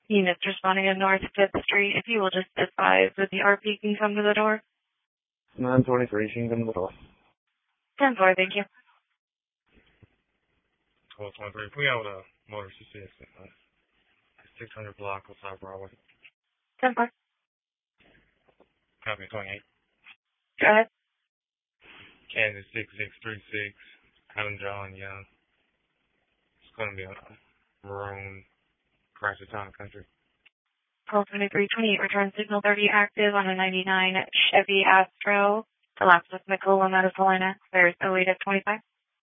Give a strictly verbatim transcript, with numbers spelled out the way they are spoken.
Units responding to North fifth Street. If you will just advise that the R P can come to the door. nine twenty-three, she can come to the door. ten four, thank you. twelve twenty-three, we have a motor assistant. Uh, six hundred block of South Broadway. ten four. Copy twenty-eight. Go ahead. Kansas six six three six. Adam John Young. It's going to be a maroon Chrysler Town Country. twelve twenty-three twenty-eight, return signal thirty active on a ninety-nine Chevy Astro. The last with Nicola Medicalina. There's oh eight F twenty-five.